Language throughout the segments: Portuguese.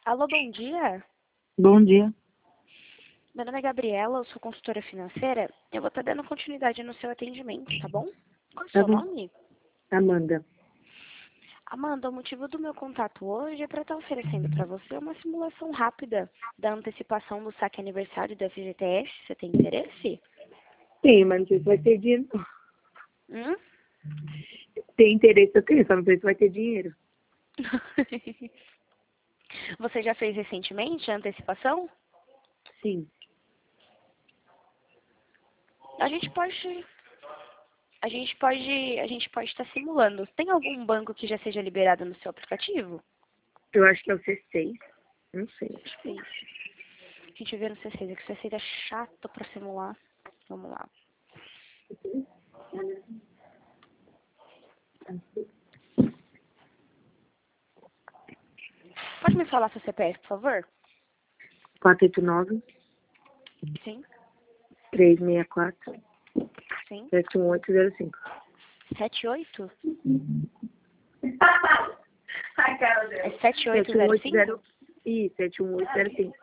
Alô, bom dia. Bom dia. Meu nome é Gabriela, eu sou consultora financeira. Eu vou estar dando continuidade no seu atendimento, tá bom? Qual é o Tá seu bom. nome? Amanda. Amanda, o motivo do meu contato hoje é para estar oferecendo para você uma simulação rápida da antecipação do saque aniversário da FGTS. Você tem interesse? Sim, mas não sei se vai ter dinheiro. Hum? Tem interesse, eu tenho, só não sei se vai ter dinheiro. Você já fez recentemente a antecipação? Sim. A gente pode estar simulando. Tem algum banco que já seja liberado no seu aplicativo? Eu acho que é o C6. Não sei. Acho que é isso. A gente vê no C6, é que o C6 é chato para simular. Vamos lá. Pode me falar seu CPF, por favor? 489 Sim, 364 sim. 71805. 78? Ai, cara dela. É 7805? Isso, 71805.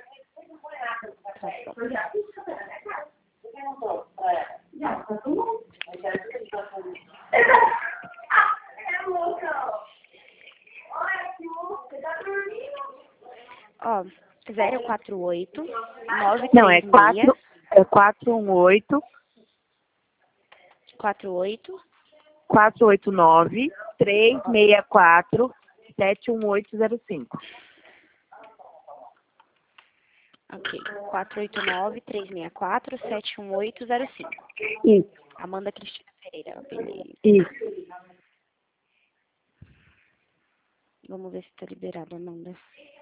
Tá bom. Ó, 048 Não, é 936 418 48. 489 364 71805. Ok. 489-364-71805. Isso, Amanda Cristina Pereira. Beleza. isso. Vamos ver se tá liberado, Amanda.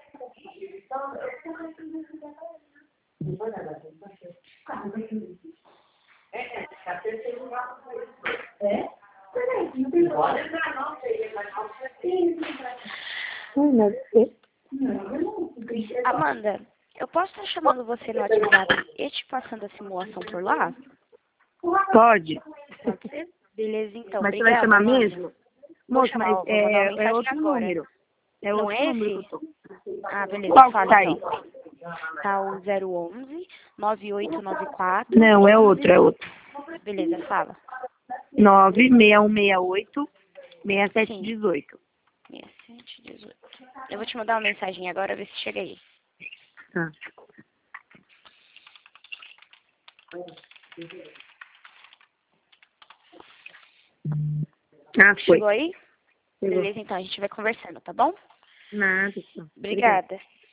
Amanda, eu posso estar chamando você no WhatsApp e te passando a simulação por lá? Pode. Pode ser? Beleza, então. Mas você vai Obrigada, chamar Amanda. mesmo? Vou Moço, chamar, mas vou mandar uma é mensagem outro agora. número. É Não outro é número que eu esse? tô. Ah, beleza. Qual que Fala tá aí? então. Tá o 011 9894 Não, é 11. outro, é outro. Beleza, fala. 96168 Sim, 6718. 6718. Eu vou te mandar uma mensagem agora, ver se chega aí. Tá. Ah, foi. Chegou aí? Chegou. Beleza, então a gente vai conversando, tá bom? Nada, só. Obrigada. Obrigada.